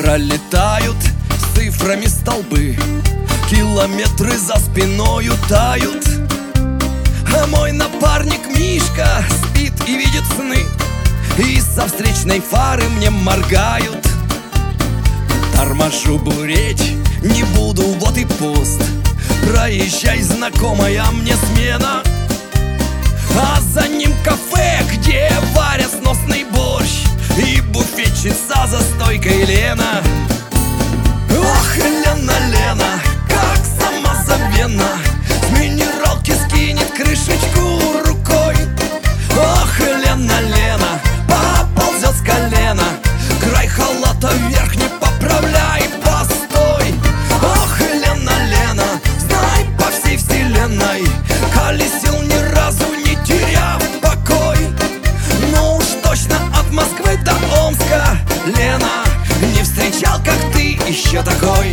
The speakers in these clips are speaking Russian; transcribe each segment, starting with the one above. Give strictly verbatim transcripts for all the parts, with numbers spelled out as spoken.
Пролетают с цифрами столбы, километры за спиною тают. А мой напарник Мишка спит и видит сны, и со встречной фары мне моргают. Торможу буреть, не буду, вот и пост. Проезжай, знакомая мне смена, а за ним кафе, где варят сносный борщ, и буфетчица за стойкой Лена. Ох, Лена, Лена, как самозабвенно, с минералки скинет крышечку рукой. Ох, Лена, Лена, поползет с колена, край халата вверх не поправляй, постой. Ох, Лена, Лена, знай, по всей вселенной колесил ни разу не теряв покой. Ну уж точно от Москвы до Омска, Лена, не встречал, как ты, еще такой.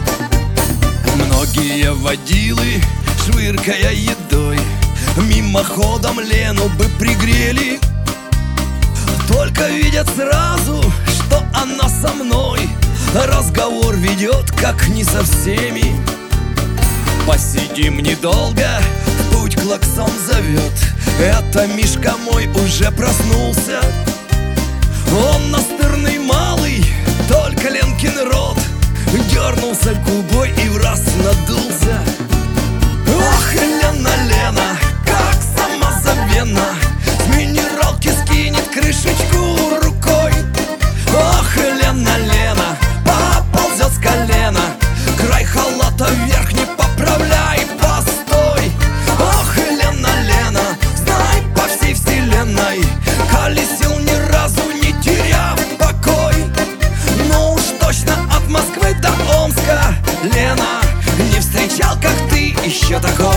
Многие водилы, швыркая едой, мимоходом Лену бы пригрели, только видят сразу, что она со мной разговор ведет, как не со всеми. Посидим недолго, в путь клаксон зовет. Это Мишка мой уже проснулся. Он настырный малый, только Ленкин рот дернулся губой и враз надулся. Ох, Лена, Лена, как самозабвенно, с минералки скинет крышечку рукой. Ох, Лена, Лена, поползет с колена, край халата вверх не поправляй, постой. Ох, Лена, Лена, знай, по всей вселенной колесил ни разу не теряв покой. Ну уж точно от Москвы до Омска, Лена, не встречал, как ты, еще такой.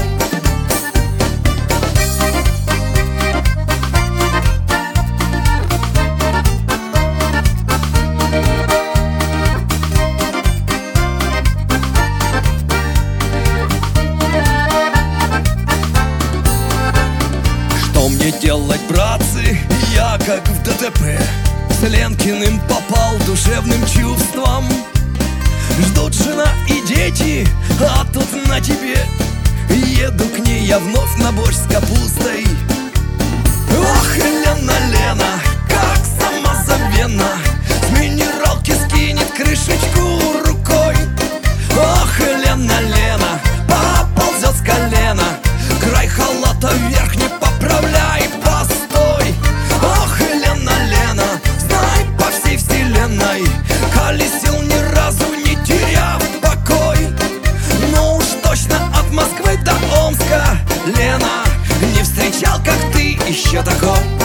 Что мне делать, братцы, я как в ДТП с Ленкиным попал душевным чувством. Ждут жена и дети, а тут на тебе еду к ней я вновь на борщ с капустой. Ох, Лена, Лена, как самозабвенно, с минералки скинет крышечку рукой. Ох, Лена, Лена, поползет с колена, край халата вверх не поправляй, постой. Ох, Лена, Лена, знай, по всей вселенной колесил ни разу не теряв покой. Ну уж точно от Москвы до Омска, Лена, не встречал, как ты, еще такой.